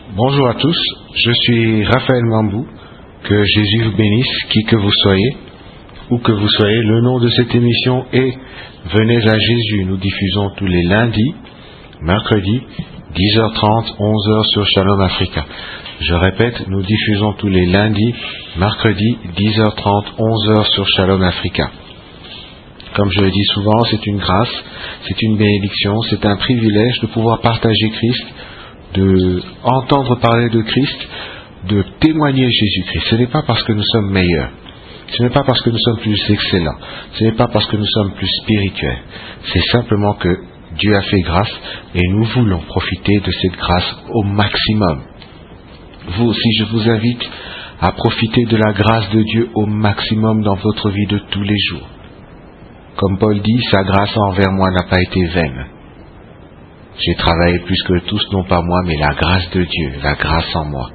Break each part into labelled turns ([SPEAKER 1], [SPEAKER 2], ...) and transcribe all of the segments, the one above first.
[SPEAKER 1] Bonjour à tous, je suis Raphaël Mambou, que Jésus vous bénisse, qui que vous soyez, où que vous soyez. Le nom de cette émission est Venez à Jésus. Nous diffusons tous les lundis, mercredis, 10h30, 11h sur Shalom Africa. Je répète, nous diffusons tous les lundis, mercredis, 10h30, 11h sur Shalom Africa. Comme je le dis souvent, c'est une grâce, c'est une bénédiction, c'est un privilège de pouvoir partager Christ, de entendre parler de Christ, de témoigner Jésus-Christ. Ce n'est pas parce que nous sommes meilleurs, ce n'est pas parce que nous sommes plus excellents, ce n'est pas parce que nous sommes plus spirituels. C'est simplement que Dieu a fait grâce et nous voulons profiter de cette grâce au maximum. Vous aussi, je vous invite à profiter de la grâce de Dieu au maximum dans votre vie de tous les jours. Comme Paul dit, sa grâce envers moi n'a pas été vaine. J'ai travaillé plus que tous, non pas moi, mais la grâce de Dieu, la grâce en moi.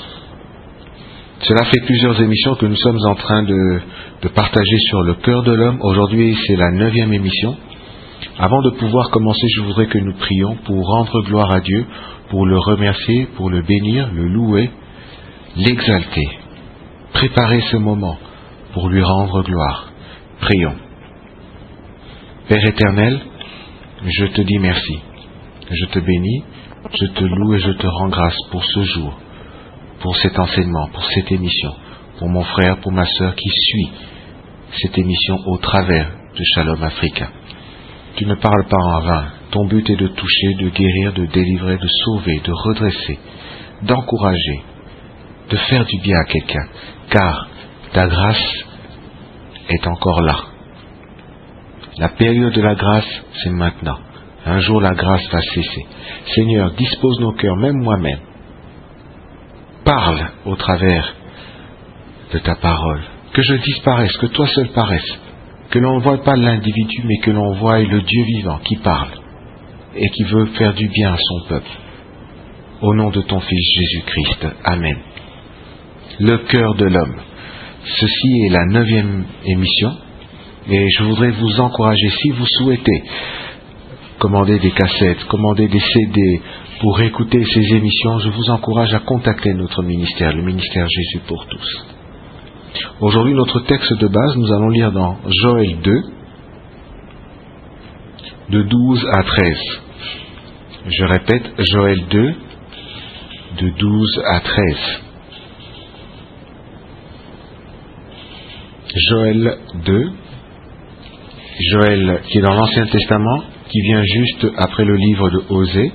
[SPEAKER 1] Cela fait plusieurs émissions que nous sommes en train de partager sur le cœur de l'homme. Aujourd'hui, c'est la 9e émission. Avant de pouvoir commencer, je voudrais que nous prions pour rendre gloire à Dieu, pour le remercier, pour le bénir, le louer, l'exalter. Préparer ce moment pour lui rendre gloire. Prions. Père éternel, je te dis merci. Je te bénis, je te loue et je te rends grâce pour ce jour, pour cet enseignement, pour cette émission, pour mon frère, pour ma sœur qui suit cette émission au travers de Shalom Africa. Tu ne parles pas en vain. Ton but est de toucher, de guérir, de délivrer, de sauver, de redresser, d'encourager, de faire du bien à quelqu'un, car ta grâce est encore là. La période de la grâce, c'est maintenant. Un jour, la grâce va cesser. Seigneur, dispose nos cœurs, même moi-même. Parle au travers de ta parole. Que je disparaisse, que toi seul paraisse. Que l'on ne voie pas l'individu, mais que l'on voie le Dieu vivant qui parle et qui veut faire du bien à son peuple. Au nom de ton Fils Jésus-Christ. Amen. Le cœur de l'homme. Ceci est la 9e émission. Et je voudrais vous encourager, si vous souhaitez commander des cassettes, commander des CD pour écouter ces émissions, je vous encourage à contacter notre ministère, le ministère Jésus pour tous. Aujourd'hui, notre texte de base, nous allons lire dans Joël 2, de 12 à 13. Je répète, Joël 2, de 12 à 13. Joël 2, Joël qui est dans l'Ancien Testament, qui vient juste après le livre de Osée,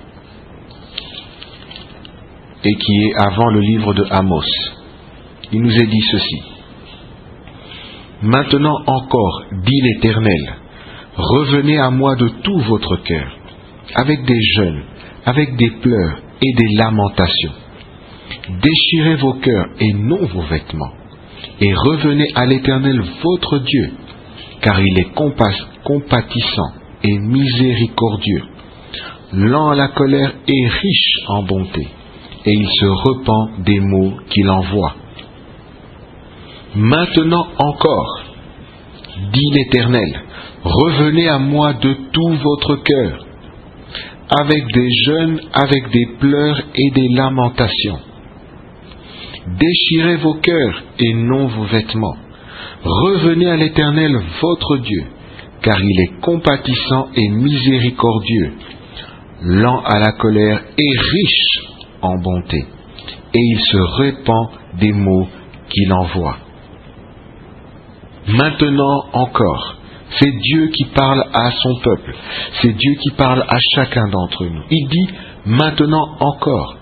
[SPEAKER 1] et qui est avant le livre de Amos. Il nous est dit ceci. Maintenant encore, dit l'Éternel, revenez à moi de tout votre cœur, avec des jeûnes, avec des pleurs et des lamentations. Déchirez vos cœurs et non vos vêtements, et revenez à l'Éternel votre Dieu, car il est compatissant et miséricordieux, lent à la colère et riche en bonté, et il se repent des maux qu'il envoie. Maintenant encore, dit l'Éternel, revenez à moi de tout votre cœur, avec des jeûnes, avec des pleurs et des lamentations. Déchirez vos cœurs et non vos vêtements. Revenez à l'Éternel votre Dieu, car il est compatissant et miséricordieux, lent à la colère et riche en bonté, et il se repent des maux qu'il envoie. Maintenant encore, c'est Dieu qui parle à son peuple, c'est Dieu qui parle à chacun d'entre nous. Il dit maintenant encore.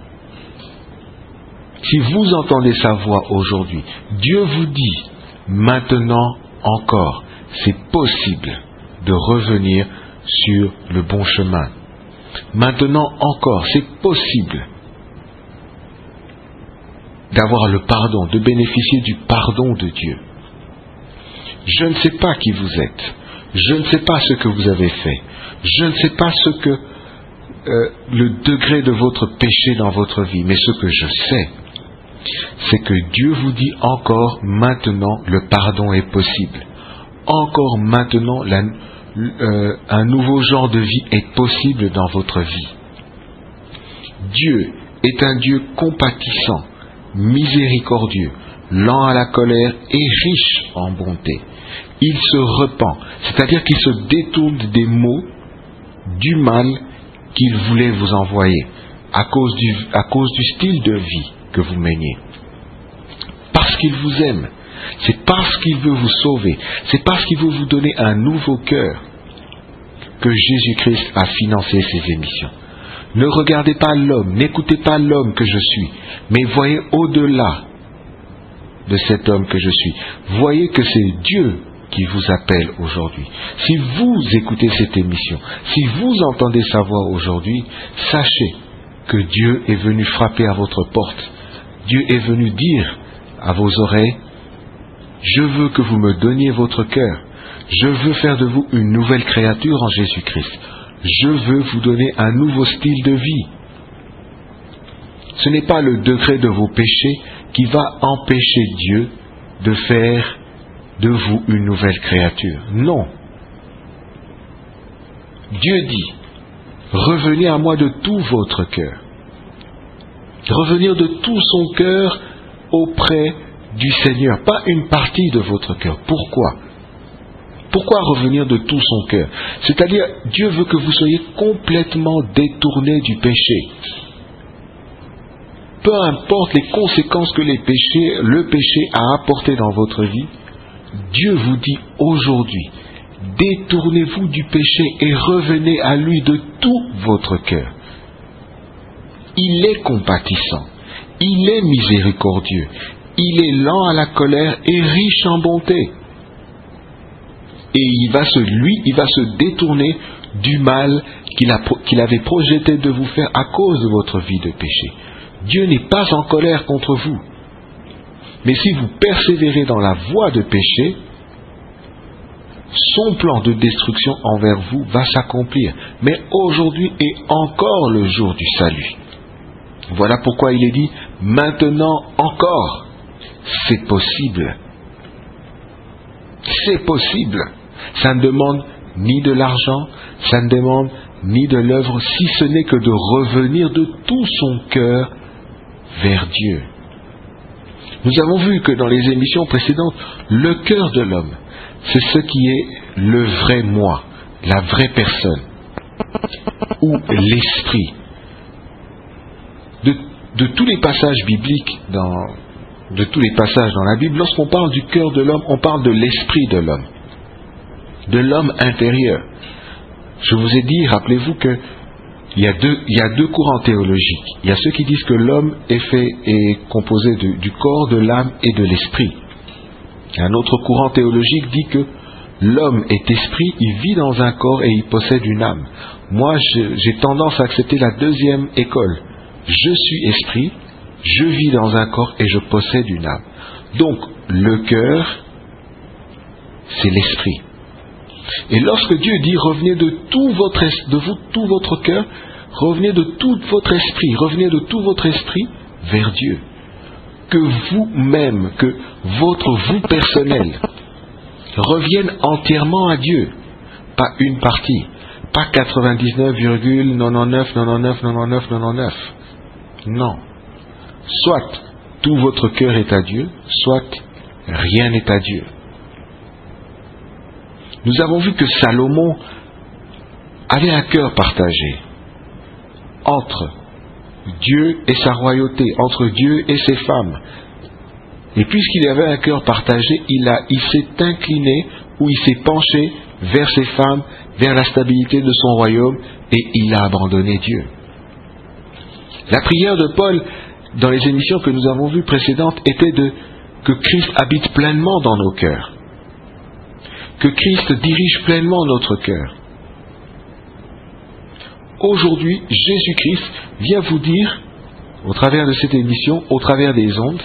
[SPEAKER 1] Si vous entendez sa voix aujourd'hui, Dieu vous dit maintenant encore, c'est possible de revenir sur le bon chemin. Maintenant encore, c'est possible d'avoir le pardon, de bénéficier du pardon de Dieu. Je ne sais pas qui vous êtes, je ne sais pas ce que vous avez fait, je ne sais pas ce que le degré de votre péché dans votre vie, mais ce que je sais, c'est que Dieu vous dit encore maintenant le pardon est possible. Encore maintenant un nouveau genre de vie est possible dans votre vie. Dieu est un Dieu compatissant, miséricordieux, lent à la colère et riche en bonté. Il se repent, c'est-à-dire qu'il se détourne des maux, du mal qu'il voulait vous envoyer à cause du style de vie que vous meniez. Parce qu'il vous aime, c'est parce qu'il veut vous sauver, c'est parce qu'il veut vous donner un nouveau cœur que Jésus-Christ a financé ces émissions. Ne regardez pas l'homme, n'écoutez pas l'homme que je suis, mais voyez au-delà de cet homme que je suis. Voyez que c'est Dieu qui vous appelle aujourd'hui. Si vous écoutez cette émission, si vous entendez sa voix aujourd'hui, sachez que Dieu est venu frapper à votre porte. Dieu est venu dire à vos oreilles, je veux que vous me donniez votre cœur. Je veux faire de vous une nouvelle créature en Jésus-Christ. Je veux vous donner un nouveau style de vie. Ce n'est pas le degré de vos péchés qui va empêcher Dieu de faire de vous une nouvelle créature. Non. Dieu dit, revenez à moi de tout votre cœur. Revenir de tout son cœur auprès du Seigneur, pas une partie de votre cœur. Pourquoi ? Pourquoi revenir de tout son cœur ? C'est-à-dire, Dieu veut que vous soyez complètement détournés du péché. Peu importe les conséquences que le péché a apportées dans votre vie, Dieu vous dit aujourd'hui, détournez-vous du péché et revenez à lui de tout votre cœur. Il est compatissant, il est miséricordieux, il est lent à la colère et riche en bonté. Et il va se détourner du mal qu'il avait projeté de vous faire à cause de votre vie de péché. Dieu n'est pas en colère contre vous. Mais si vous persévérez dans la voie de péché, son plan de destruction envers vous va s'accomplir. Mais aujourd'hui est encore le jour du salut. Voilà pourquoi il est dit, maintenant encore, c'est possible. C'est possible. Ça ne demande ni de l'argent, ça ne demande ni de l'œuvre, si ce n'est que de revenir de tout son cœur vers Dieu. Nous avons vu que dans les émissions précédentes, le cœur de l'homme, c'est ce qui est le vrai moi, la vraie personne, ou l'esprit. De tous les passages bibliques, de tous les passages dans la Bible, lorsqu'on parle du cœur de l'homme, on parle de l'esprit de l'homme intérieur. Je vous ai dit, rappelez-vous que il y a deux courants théologiques. Il y a ceux qui disent que l'homme est composé du corps, de l'âme et de l'esprit. Un autre courant théologique dit que l'homme est esprit, il vit dans un corps et il possède une âme. Moi, j'ai tendance à accepter la deuxième école. Je suis esprit, je vis dans un corps et je possède une âme. Donc, le cœur, c'est l'esprit. Et lorsque Dieu dit revenez de tout votre cœur, revenez de tout votre esprit, revenez de tout votre esprit vers Dieu. Que vous-même, que votre vous personnel revienne entièrement à Dieu, pas une partie, pas 99,99999999. Non. Soit tout votre cœur est à Dieu, soit rien n'est à Dieu. Nous avons vu que Salomon avait un cœur partagé entre Dieu et sa royauté, entre Dieu et ses femmes. Et puisqu'il avait un cœur partagé, il s'est incliné ou il s'est penché vers ses femmes, vers la stabilité de son royaume, et il a abandonné Dieu. La prière de Paul, dans les émissions que nous avons vues précédentes, était que Christ habite pleinement dans nos cœurs. Que Christ dirige pleinement notre cœur. Aujourd'hui, Jésus-Christ vient vous dire, au travers de cette émission, au travers des ondes,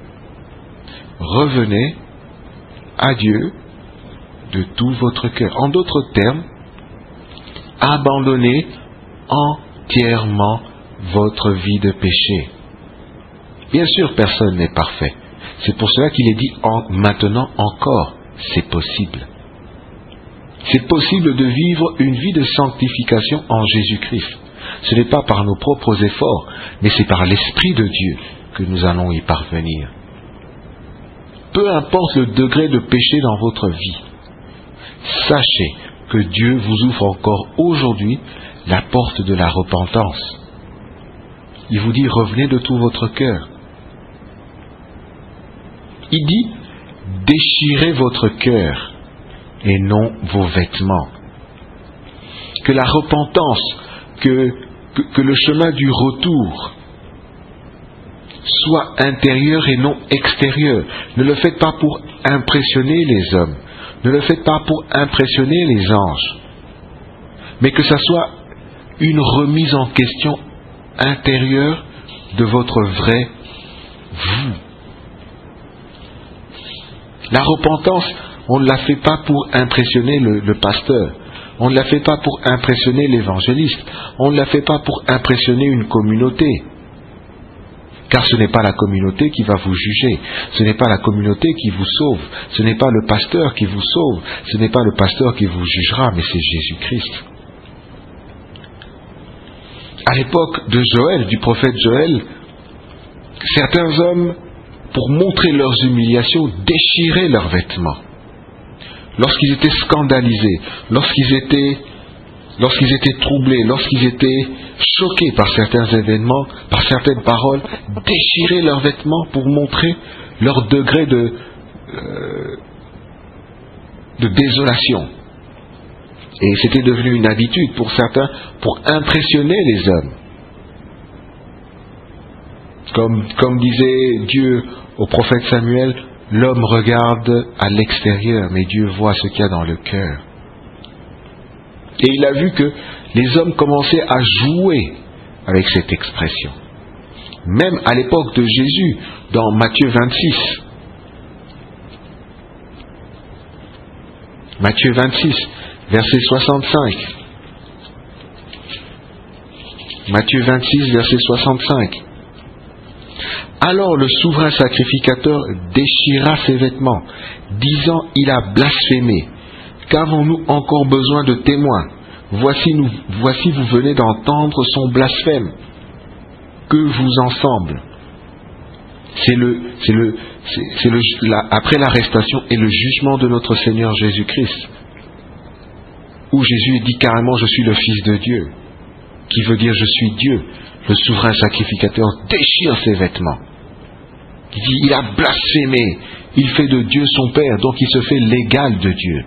[SPEAKER 1] revenez à Dieu de tout votre cœur. En d'autres termes, abandonnez entièrement votre vie de péché. Bien sûr, personne n'est parfait. C'est pour cela qu'il est dit maintenant encore, c'est possible. C'est possible de vivre une vie de sanctification en Jésus-Christ. Ce n'est pas par nos propres efforts, mais c'est par l'Esprit de Dieu que nous allons y parvenir. Peu importe le degré de péché dans votre vie, sachez que Dieu vous ouvre encore aujourd'hui la porte de la repentance. Il vous dit, revenez de tout votre cœur. Il dit, déchirez votre cœur et non vos vêtements. Que la repentance, que le chemin du retour soit intérieur et non extérieur. Ne le faites pas pour impressionner les hommes. Ne le faites pas pour impressionner les anges. Mais que ça soit une remise en question intérieure de votre vrai vous. La repentance, on ne la fait pas pour impressionner le pasteur. On ne la fait pas pour impressionner l'évangéliste. On ne la fait pas pour impressionner une communauté. Car ce n'est pas la communauté qui va vous juger. Ce n'est pas la communauté qui vous sauve. Ce n'est pas le pasteur qui vous sauve. Ce n'est pas le pasteur qui vous jugera, mais c'est Jésus-Christ. À l'époque de Joël, du prophète Joël, certains hommes, pour montrer leurs humiliations, déchiraient leurs vêtements. Lorsqu'ils étaient scandalisés, lorsqu'ils étaient troublés, lorsqu'ils étaient choqués par certains événements, par certaines paroles, déchiraient leurs vêtements pour montrer leur degré de désolation. Et c'était devenu une habitude pour certains, pour impressionner les hommes. Comme disait Dieu au prophète Samuel, l'homme regarde à l'extérieur, mais Dieu voit ce qu'il y a dans le cœur. Et il a vu que les hommes commençaient à jouer avec cette expression. Même à l'époque de Jésus, dans Matthieu 26. Matthieu 26, verset 65. Matthieu 26, verset 65. Alors le souverain sacrificateur déchira ses vêtements, disant, il a blasphémé. Qu'avons-nous encore besoin de témoins? Voici vous venez d'entendre son blasphème. Que vous en semble? Après l'arrestation et le jugement de notre Seigneur Jésus-Christ, où Jésus dit carrément, je suis le Fils de Dieu, qui veut dire je suis Dieu. Le souverain sacrificateur déchire ses vêtements. Il dit, il a blasphémé, il fait de Dieu son Père, donc il se fait l'égal de Dieu.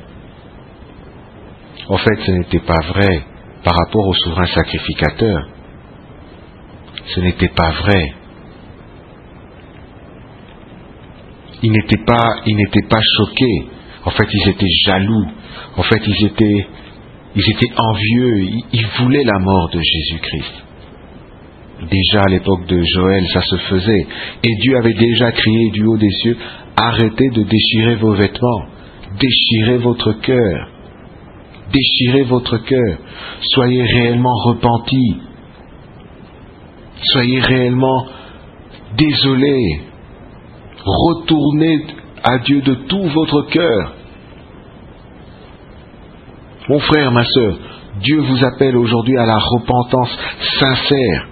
[SPEAKER 1] En fait, ce n'était pas vrai par rapport au souverain sacrificateur. Ce n'était pas vrai. Ils n'étaient pas choqués. En fait, ils étaient jaloux. En fait, ils étaient envieux. Ils voulaient la mort de Jésus-Christ. Déjà à l'époque de Joël, ça se faisait. Et Dieu avait déjà crié du haut des cieux, arrêtez de déchirer vos vêtements. Déchirez votre cœur. Déchirez votre cœur. Soyez réellement repentis. Soyez réellement désolés. Retournez à Dieu de tout votre cœur. Mon frère, ma sœur, Dieu vous appelle aujourd'hui à la repentance sincère.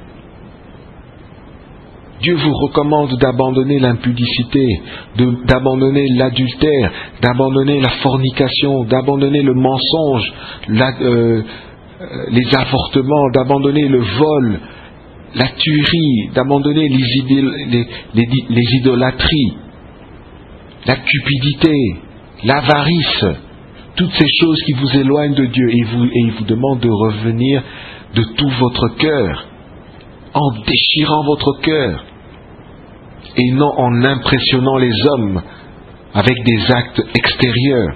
[SPEAKER 1] Dieu vous recommande d'abandonner l'impudicité, d'abandonner l'adultère, d'abandonner la fornication, d'abandonner le mensonge, les avortements, d'abandonner le vol, la tuerie, d'abandonner les idolâtries, la cupidité, l'avarice, toutes ces choses qui vous éloignent de Dieu. Et il vous demande de revenir de tout votre cœur, en déchirant votre cœur, et non en impressionnant les hommes avec des actes extérieurs.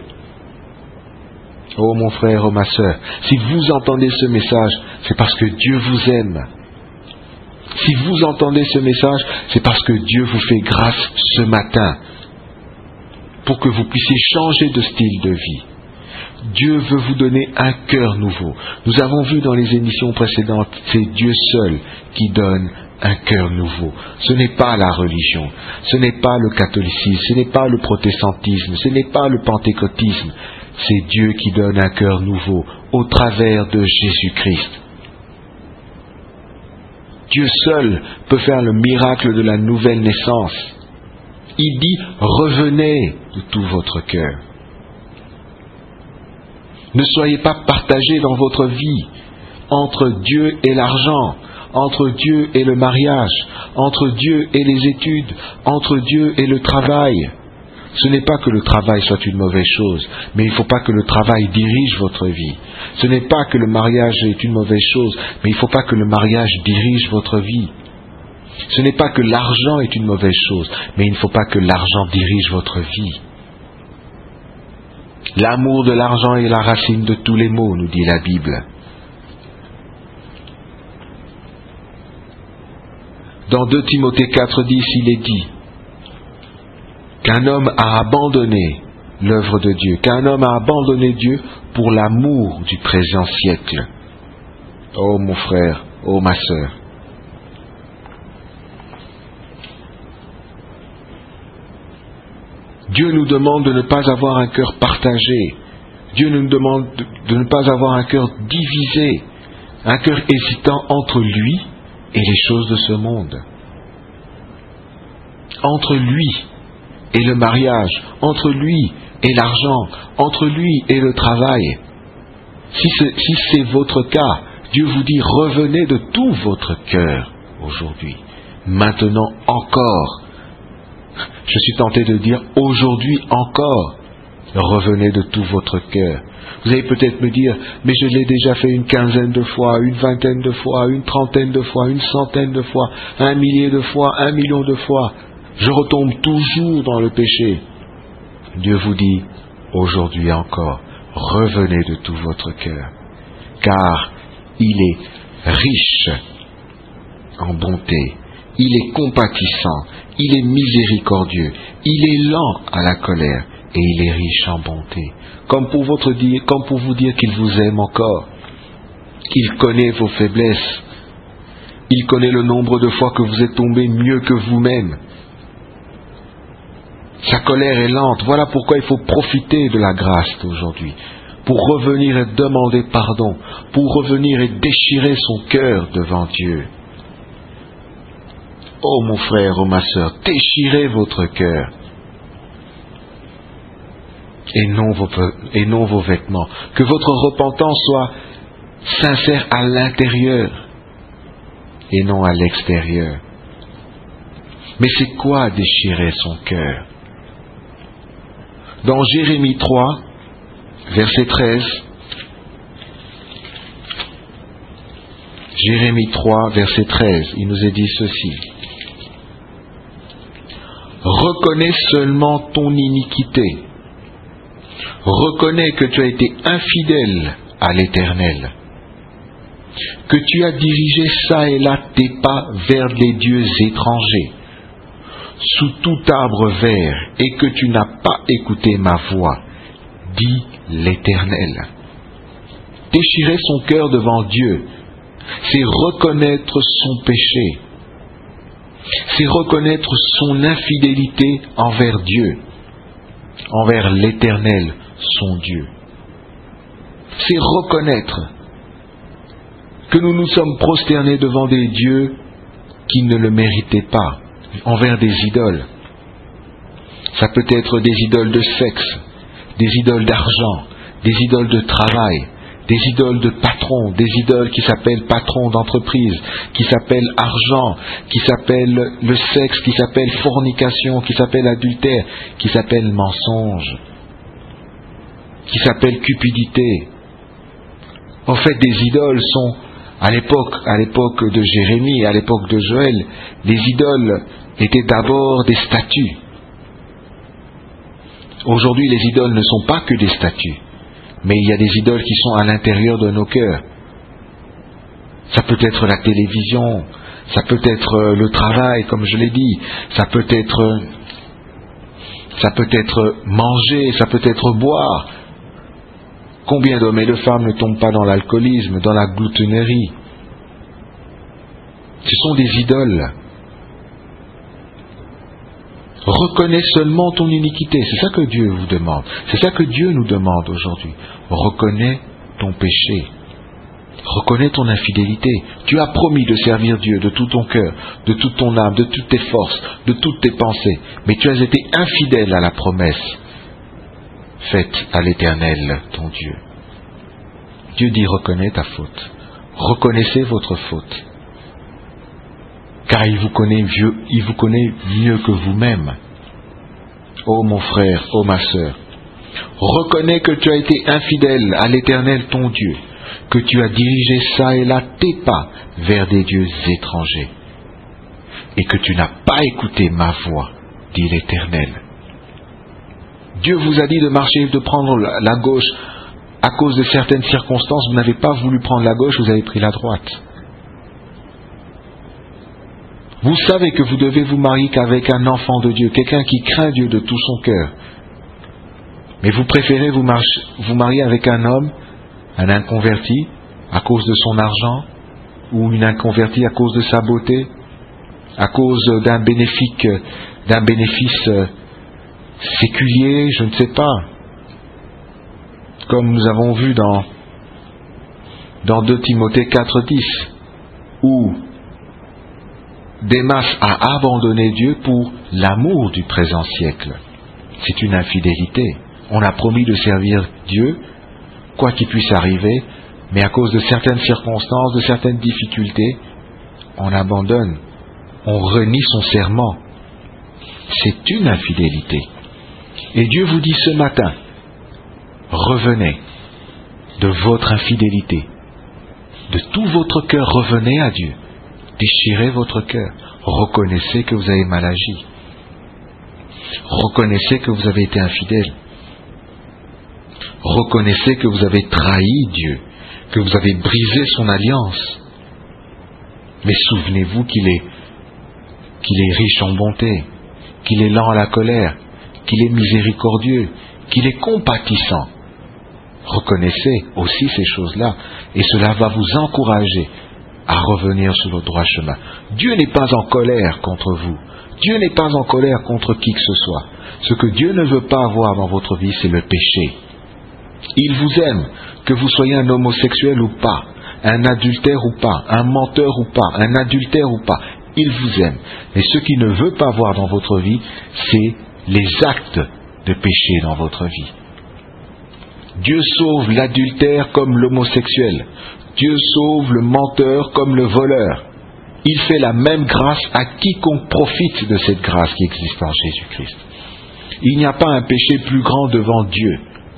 [SPEAKER 1] Oh mon frère, oh ma sœur, si vous entendez ce message, c'est parce que Dieu vous aime. Si vous entendez ce message, c'est parce que Dieu vous fait grâce ce matin pour que vous puissiez changer de style de vie. Dieu veut vous donner un cœur nouveau. Nous avons vu dans les émissions précédentes, c'est Dieu seul qui donne un cœur nouveau. Ce n'est pas la religion, ce n'est pas le catholicisme, ce n'est pas le protestantisme, ce n'est pas le pentecôtisme. C'est Dieu qui donne un cœur nouveau au travers de Jésus-Christ. Dieu seul peut faire le miracle de la nouvelle naissance. Il dit, revenez de tout votre cœur. Ne soyez pas partagés dans votre vie entre Dieu et l'argent, entre Dieu et le mariage, entre Dieu et les études, entre Dieu et le travail. Ce n'est pas que le travail soit une mauvaise chose, mais il ne faut pas que le travail dirige votre vie. Ce n'est pas que le mariage est une mauvaise chose, mais il ne faut pas que le mariage dirige votre vie. Ce n'est pas que l'argent est une mauvaise chose, mais il ne faut pas que l'argent dirige votre vie. L'amour de l'argent est la racine de tous les maux, nous dit la Bible. Dans 2 Timothée 4,10, il est dit qu'un homme a abandonné l'œuvre de Dieu, qu'un homme a abandonné Dieu pour l'amour du présent siècle. Oh mon frère, oh ma sœur. Dieu nous demande de ne pas avoir un cœur partagé. Dieu nous demande de ne pas avoir un cœur divisé, un cœur hésitant entre lui et les choses de ce monde. Entre lui et le mariage, entre lui et l'argent, entre lui et le travail. Si c'est votre cas, Dieu vous dit revenez de tout votre cœur aujourd'hui. Maintenant encore. Je suis tenté de dire aujourd'hui encore, revenez de tout votre cœur. Vous allez peut-être me dire, mais je l'ai déjà fait une quinzaine de fois, une vingtaine de fois, une trentaine de fois, une centaine de fois, 1 millier de fois, 1 million de fois. Je retombe toujours dans le péché. Dieu vous dit, aujourd'hui encore, revenez de tout votre cœur, car il est riche en bonté, il est compatissant, il est miséricordieux, il est lent à la colère et il est riche en bonté. Comme pour vous dire qu'il vous aime encore, qu'il connaît vos faiblesses, il connaît le nombre de fois que vous êtes tombé mieux que vous-même. Sa colère est lente. Voilà pourquoi il faut profiter de la grâce d'aujourd'hui, pour revenir et demander pardon, pour revenir et déchirer son cœur devant Dieu. Oh mon frère, oh ma sœur, déchirez votre cœur et non vos vêtements. Que votre repentance soit sincère à l'intérieur et non à l'extérieur. Mais c'est quoi déchirer son cœur? Dans Jérémie 3, verset 13, Jérémie 3, verset 13, il nous est dit ceci. Reconnais seulement ton iniquité. Reconnais que tu as été infidèle à l'Éternel, que tu as dirigé çà et là tes pas vers les dieux étrangers, sous tout arbre vert, et que tu n'as pas écouté ma voix, dit l'Éternel. Déchirer son cœur devant Dieu, c'est reconnaître son péché, c'est reconnaître son infidélité envers Dieu, envers l'Éternel, son Dieu. C'est reconnaître que nous nous sommes prosternés devant des dieux qui ne le méritaient pas, envers des idoles. Ça peut être des idoles de sexe, des idoles d'argent, des idoles de travail, des idoles de patrons, des idoles qui s'appellent patrons d'entreprise, qui s'appellent argent, qui s'appellent le sexe, qui s'appellent fornication, qui s'appellent adultère, qui s'appellent mensonge, qui s'appellent cupidité. En fait, des idoles sont, à l'époque de Jérémie, à l'époque de Joël, les idoles étaient d'abord des statues. Aujourd'hui, les idoles ne sont pas que des statues, mais il y a des idoles qui sont à l'intérieur de nos cœurs. Ça peut être la télévision, ça peut être le travail, comme je l'ai dit, ça peut être manger, ça peut être boire. Combien d'hommes et de femmes ne tombent pas dans l'alcoolisme, dans la gloutonnerie? Ce sont des idoles. Reconnais seulement ton iniquité. C'est ça que Dieu vous demande. C'est ça que Dieu nous demande aujourd'hui. Reconnais ton péché. Reconnais ton infidélité. Tu as promis de servir Dieu de tout ton cœur, de toute ton âme, de toutes tes forces, de toutes tes pensées. Mais tu as été infidèle à la promesse faite à l'Éternel, ton Dieu. Dieu dit, reconnais ta faute. Reconnaissez votre faute. Car il vous connaît mieux que vous-même. Ô mon frère, ô ma sœur, reconnais que tu as été infidèle à l'Éternel, ton Dieu, que tu as dirigé ça et là tes pas vers des dieux étrangers, et que tu n'as pas écouté ma voix, dit l'Éternel. Dieu vous a dit de marcher, de prendre la gauche. À cause de certaines circonstances, vous n'avez pas voulu prendre la gauche, vous avez pris la droite. Vous savez que vous devez vous marier qu'avec un enfant de Dieu, quelqu'un qui craint Dieu de tout son cœur. Mais vous préférez vous marier avec un homme, un inconverti, à cause de son argent, ou une inconvertie à cause de sa beauté, à cause d'un bénéfice séculier, je ne sais pas. Comme nous avons vu dans 2 Timothée 4,10, où Démas a abandonné Dieu pour l'amour du présent siècle. C'est une infidélité. On a promis de servir Dieu, quoi qu'il puisse arriver, mais à cause de certaines circonstances, de certaines difficultés, on abandonne, on renie son serment. C'est une infidélité. Et Dieu vous dit ce matin, revenez de votre infidélité. De tout votre cœur, revenez à Dieu. Déchirez votre cœur. Reconnaissez que vous avez mal agi. Reconnaissez que vous avez été infidèle. Reconnaissez que vous avez trahi Dieu, que vous avez brisé son alliance. Mais souvenez-vous qu'il est riche en bonté, qu'il est lent à la colère, qu'il est miséricordieux, qu'il est compatissant. Reconnaissez aussi ces choses-là, et cela va vous encourager à revenir sur le droit chemin. Dieu n'est pas en colère contre vous. Dieu n'est pas en colère contre qui que ce soit. Ce que Dieu ne veut pas avoir dans votre vie, c'est le péché. Il vous aime, que vous soyez un homosexuel ou pas, un adultère ou pas, un menteur ou pas, un adultère ou pas. Il vous aime. Mais ce qu'il ne veut pas voir dans votre vie, c'est les actes de péché dans votre vie. Dieu sauve l'adultère comme l'homosexuel. Dieu sauve le menteur comme le voleur. Il fait la même grâce à quiconque profite de cette grâce qui existe en Jésus-Christ. Il n'y a pas un péché plus grand devant Dieu.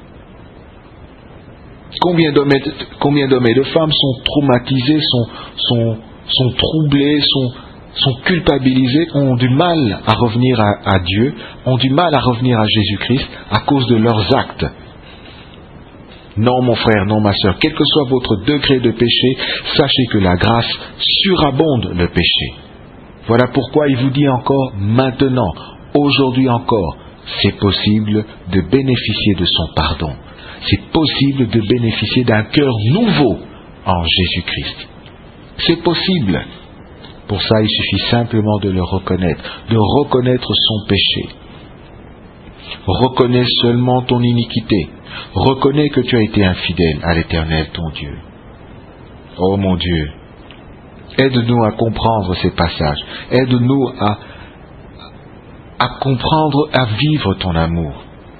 [SPEAKER 1] Combien d'hommes et de femmes sont traumatisés, sont troublés, sont culpabilisés, ont du mal à revenir à Dieu, ont du mal à revenir à Jésus-Christ à cause de leurs actes. Non, mon frère, non, ma sœur, quel que soit votre degré de péché, sachez que la grâce surabonde le péché. Voilà pourquoi il vous dit encore, maintenant, aujourd'hui encore, c'est possible de bénéficier de son pardon. C'est possible de bénéficier d'un cœur nouveau en Jésus-Christ. C'est possible. Pour ça, il suffit simplement de le reconnaître, de reconnaître son péché. Reconnais seulement ton iniquité. Reconnais que tu as été infidèle à l'Éternel, ton Dieu. Oh mon Dieu, aide-nous à comprendre ces passages. Aide-nous à comprendre, à vivre ton amour.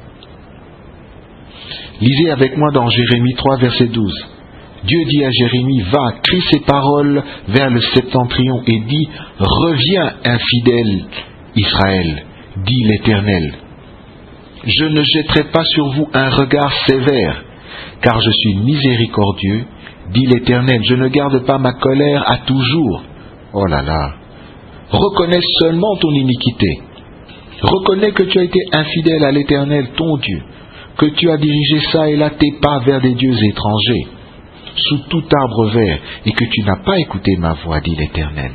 [SPEAKER 1] Lisez avec moi dans Jérémie 3, verset 12. Dieu dit à Jérémie, va, crie ces paroles vers le septentrion et dis, reviens infidèle Israël, dit l'Éternel. Je ne jetterai pas sur vous un regard sévère, car je suis miséricordieux, dit l'Éternel. Je ne garde pas ma colère à toujours. Oh là là. Reconnais seulement ton iniquité. Reconnais que tu as été infidèle à l'Éternel, ton Dieu, que tu as dirigé ça et là tes pas vers des dieux étrangers, sous tout arbre vert, et que tu n'as pas écouté ma voix, dit l'Éternel.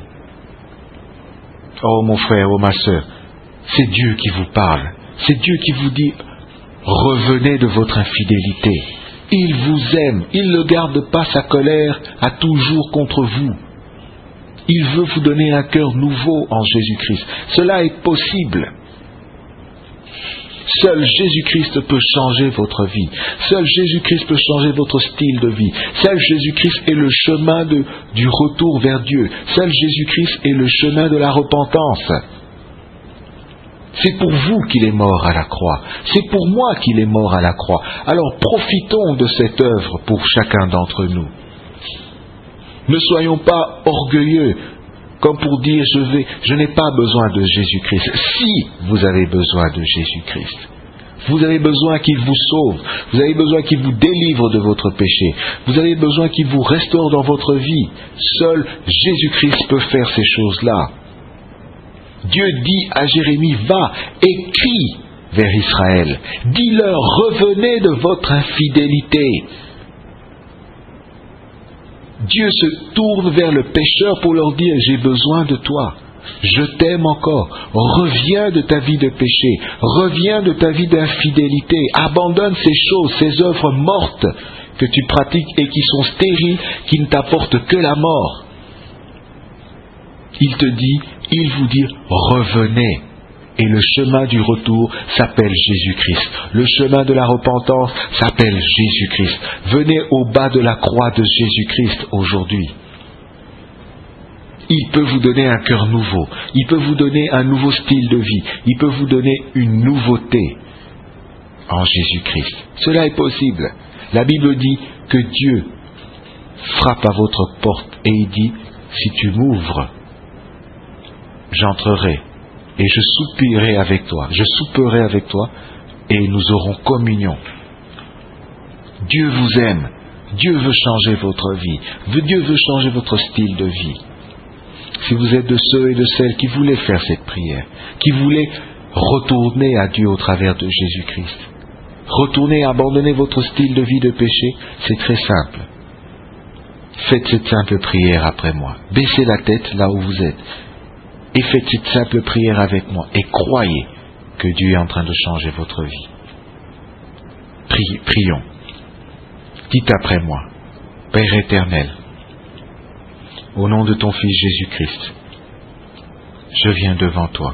[SPEAKER 1] Oh mon frère, oh ma sœur, c'est Dieu qui vous parle. C'est Dieu qui vous dit, revenez de votre infidélité. Il vous aime, il ne garde pas sa colère à toujours contre vous. Il veut vous donner un cœur nouveau en Jésus-Christ. Cela est possible. Seul Jésus-Christ peut changer votre vie. Seul Jésus-Christ peut changer votre style de vie. Seul Jésus-Christ est le chemin du retour vers Dieu. Seul Jésus-Christ est le chemin de la repentance. C'est pour vous qu'il est mort à la croix. C'est pour moi qu'il est mort à la croix. Alors profitons de cette œuvre pour chacun d'entre nous. Ne soyons pas orgueilleux, comme pour dire je n'ai pas besoin de Jésus-Christ. Si vous avez besoin de Jésus-Christ, vous avez besoin qu'il vous sauve, vous avez besoin qu'il vous délivre de votre péché, vous avez besoin qu'il vous restaure dans votre vie. Seul Jésus-Christ peut faire ces choses-là. Dieu dit à Jérémie, va et crie vers Israël. Dis-leur, revenez de votre infidélité. Dieu se tourne vers le pécheur pour leur dire, j'ai besoin de toi. Je t'aime encore. Reviens de ta vie de péché. Reviens de ta vie d'infidélité. Abandonne ces choses, ces œuvres mortes que tu pratiques et qui sont stériles, qui ne t'apportent que la mort. Il vous dit, revenez. Et le chemin du retour s'appelle Jésus-Christ. Le chemin de la repentance s'appelle Jésus-Christ. Venez au bas de la croix de Jésus-Christ aujourd'hui. Il peut vous donner un cœur nouveau. Il peut vous donner un nouveau style de vie. Il peut vous donner une nouveauté en Jésus-Christ. Cela est possible. La Bible dit que Dieu frappe à votre porte et il dit, si tu m'ouvres, j'entrerai et je soupirai avec toi, je souperai avec toi et nous aurons communion. Dieu vous aime, Dieu veut changer votre vie, Dieu veut changer votre style de vie. Si vous êtes de ceux et de celles qui voulaient faire cette prière, qui voulaient retourner à Dieu au travers de Jésus-Christ, retourner, abandonner votre style de vie de péché, c'est très simple. Faites cette simple prière après moi. Baissez la tête là où vous êtes. Et faites cette simple prière avec moi. Et croyez que Dieu est en train de changer votre vie. Prions. Dites après moi. Père éternel, au nom de ton Fils Jésus-Christ, je viens devant toi.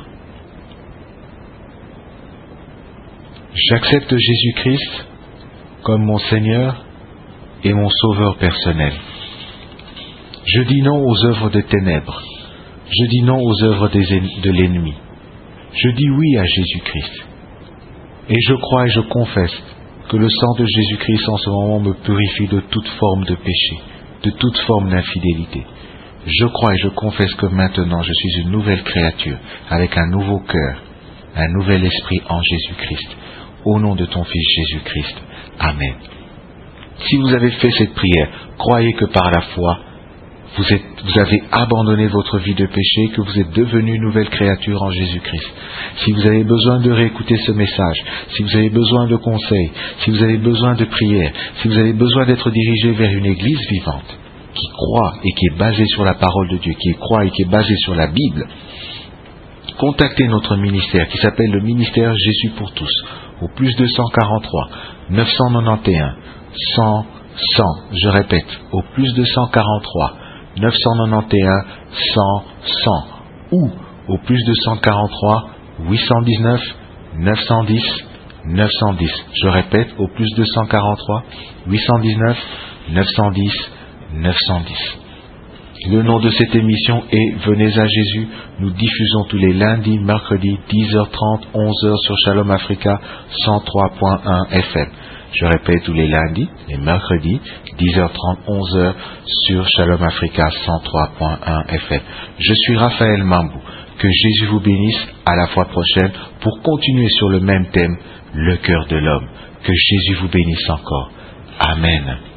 [SPEAKER 1] J'accepte Jésus-Christ comme mon Seigneur et mon Sauveur personnel. Je dis non aux œuvres des ténèbres. Je dis non aux œuvres de l'ennemi. Je dis oui à Jésus-Christ. Et je crois et je confesse que le sang de Jésus-Christ en ce moment me purifie de toute forme de péché, de toute forme d'infidélité. Je crois et je confesse que maintenant je suis une nouvelle créature, avec un nouveau cœur, un nouvel esprit en Jésus-Christ. Au nom de ton Fils Jésus-Christ. Amen. Si vous avez fait cette prière, croyez que par la foi, vous avez abandonné votre vie de péché, que vous êtes devenu une nouvelle créature en Jésus-Christ. Si vous avez besoin de réécouter ce message, si vous avez besoin de conseils, si vous avez besoin de prières, si vous avez besoin d'être dirigé vers une église vivante, qui croit et qui est basée sur la parole de Dieu, qui croit et qui est basée sur la Bible, contactez notre ministère qui s'appelle le ministère Jésus pour tous, au plus 243 991 100 100, je répète, au plus 243 991 100 100 ou au plus 243 819 910 910. Je répète, au plus 243 819 910 910. Le nom de cette émission est Venez à Jésus. Nous diffusons tous les lundis, mercredis, 10h30, 11h sur Shalom Africa 103.1 FM. Je répète, tous les lundis, les mercredis, 10h30, 11h sur Shalom Africa 103.1 FM. Je suis Raphaël Mambou. Que Jésus vous bénisse. À la fois prochaine pour continuer sur le même thème, le cœur de l'homme. Que Jésus vous bénisse encore. Amen.